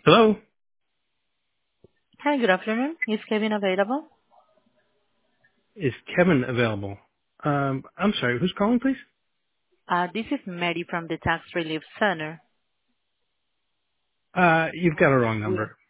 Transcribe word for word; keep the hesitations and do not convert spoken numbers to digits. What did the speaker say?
Hello? Hi, good afternoon. Is Kevin available? Is Kevin available? Um, I'm sorry, who's calling, please? Uh, This is Mary from the Tax Relief Center. Uh, you've got a wrong We- number.